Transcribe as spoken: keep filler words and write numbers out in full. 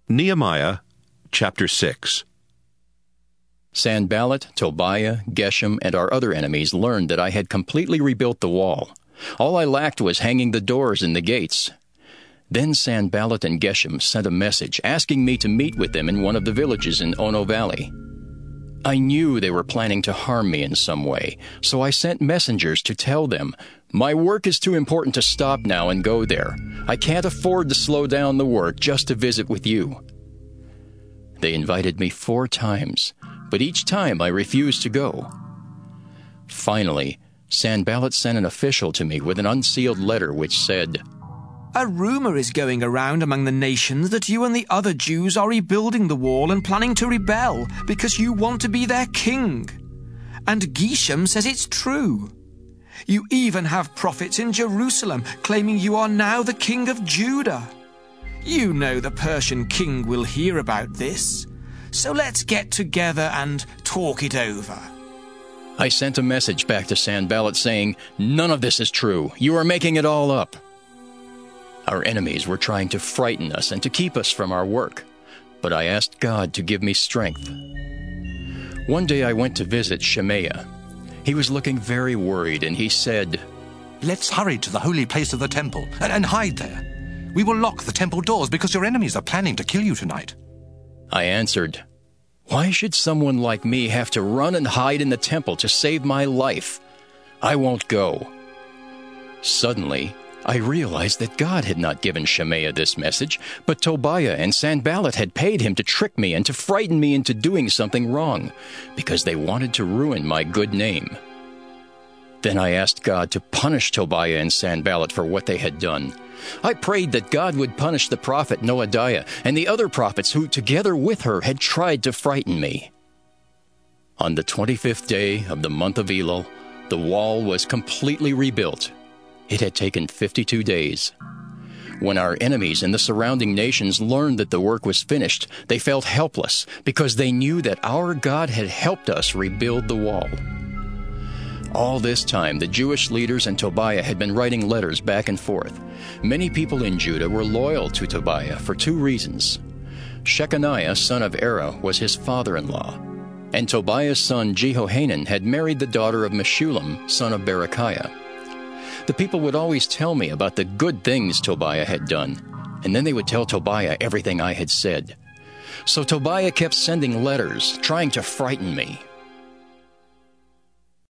Nehemiah chapter six. Sanballat, Tobiah, Geshem, and our other enemies learned that I had completely rebuilt the wall. All I lacked was hanging the doors and the gates. Then Sanballat and Geshem sent a message asking me to meet with them in one of the villages in Ono Valley. I knew they were planning to harm me in some way, so I sent messengers to tell them, "My work is too important to stop now and go there. I can't afford to slow down the work just to visit with you." They invited me four times, but each time I refused to go. Finally, Sanballat sent an official to me with an unsealed letter which said, "A rumor is going around among the nations that you and the other Jews are rebuilding the wall and planning to rebel because you want to be their king. And Geshem says it's true. You even have prophets in Jerusalem claiming you are now the king of Judah. You know the Persian king will hear about this, so let's get together and talk it over." I sent a message back to Sanballat saying, "None of this is true. You are making it all up." Our enemies were trying to frighten us and to keep us from our work, but I asked God to give me strength. One day I went to visit Shemaiah. He was looking very worried, and he said, "Let's hurry to the holy place of the temple and, and hide there. We will lock the temple doors because your enemies are planning to kill you tonight." I answered, "Why should someone like me have to run and hide in the temple to save my life? I won't go." Suddenly, I realized that God had not given Shemaiah this message, but Tobiah and Sanballat had paid him to trick me and to frighten me into doing something wrong, because they wanted to ruin my good name. Then I asked God to punish Tobiah and Sanballat for what they had done. I prayed that God would punish the prophet Noadiah and the other prophets who, together with her, had tried to frighten me. On the twenty-fifth day of the month of Elul, the wall was completely rebuilt. It had taken fifty-two days. When our enemies in the surrounding nations learned that the work was finished, they felt helpless because they knew that our God had helped us rebuild the wall. All this time, the Jewish leaders and Tobiah had been writing letters back and forth. Many people in Judah were loyal to Tobiah for two reasons. Shechaniah, son of Era, was his father-in-law, and Tobiah's son Jehohanan had married the daughter of Meshullam, son of Berechiah. The people would always tell me about the good things Tobiah had done, and then they would tell Tobiah everything I had said. So Tobiah kept sending letters, trying to frighten me.